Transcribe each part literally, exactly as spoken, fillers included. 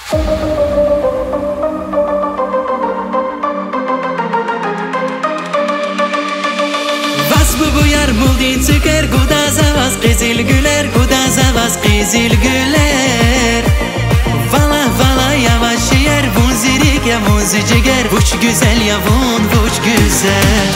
Bu buyar muldin söker guda zavaz qizil güler guda zavaz qizil güler Vala vala yavaş yer bun zirik ya muzi ciger Vuç güzel ya bun vuç güzel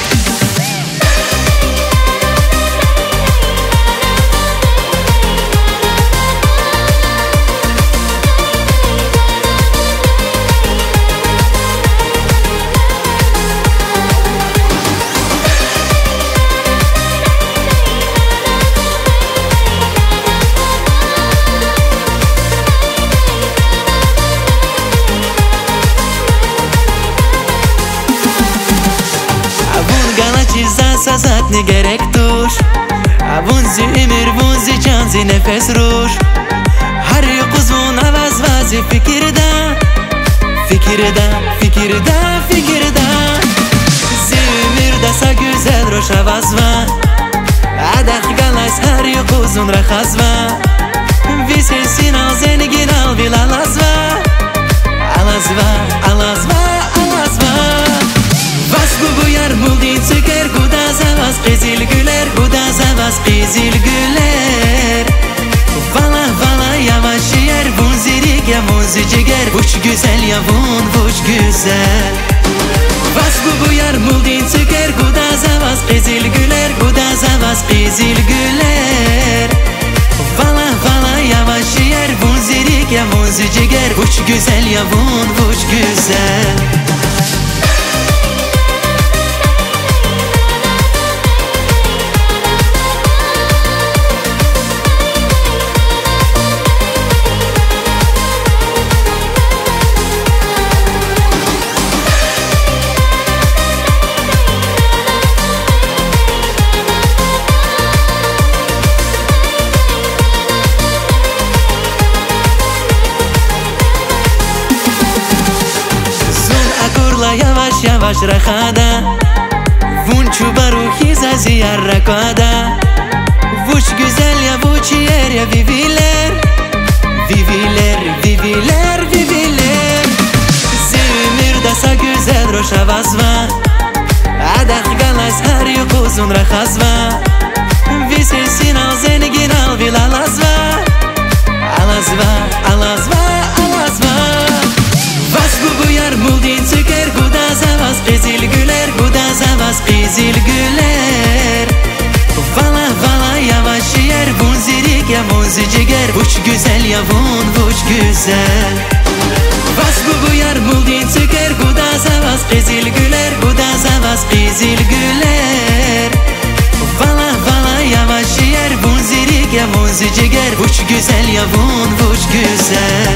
Sazat ne gerek dur Avunzi emir vunzi canzi nefes ruş Her yukuzun avaz vazi fikirda Fikirda, fikirda, fikirda Zimir dasa güzel roş avaz va Adak galas her yukuzun rakhaz va Visesin al zenigin al vil alaz va Alaz va, alaz va, alaz va Vas bu buyar muldin söker guda zavaz qizil güler guda zavaz qizil güler Vala vala yavaş yer bun zirik ya muzi ciger Vuç güzel ya bun vuç güzel Vas bu buyar muldin söker guda zavaz qizil güler guda zavaz qizil güler Vala vala yavaş yer bun zirik ya muzi ciger Vuç güzel ya bun vuç güzel Yavaş yavaş rakhada Vun çuba ruhi zazi yar rakada Vuç güzel ya vuç yer ya viviler Viviler, viviler, viviler Zimir dasa güzel roş avaz va Adak galas her yukuzun rakhaz va Visesin al zenigin al vil alaz va Alaz va, alaz va, alaz va Vas bu buyar muldin söker guda zavaz qizil güler guda zavaz qizil güler Vala vala yavaş yer bun zirik ya muzi ciger Vuç güzel ya bun vuç güzel Vas bu buyar muldin söker guda zavaz qizil güler guda zavaz qizil güler Vala vala yavaş yer bun zirik ya muzi ciger Vuç güzel ya bun vuç güzel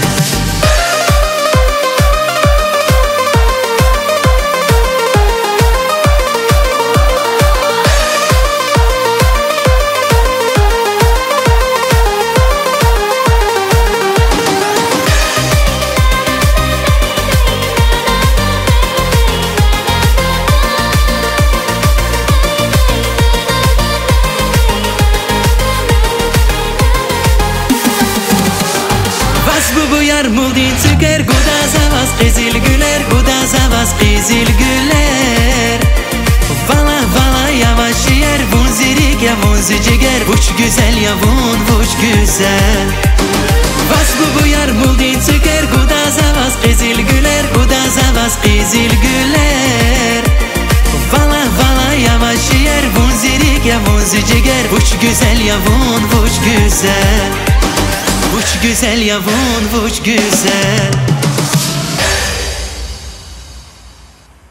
Bu buyar muldin söker guda zavaz qizil güler guda zavaz qizil güler Vala vala yavaş yer bun zirik ya muzi ciger Vuç güzel ya bun vuç güzel Vas bu buyar muldin söker guda zavaz qizil güler guda zavaz qizil güler Vala vala yavaş yer bun zirik ya muzi ciger Vuç güzel ya bun vuç güzel Vuç güzel ya bun vuç güzel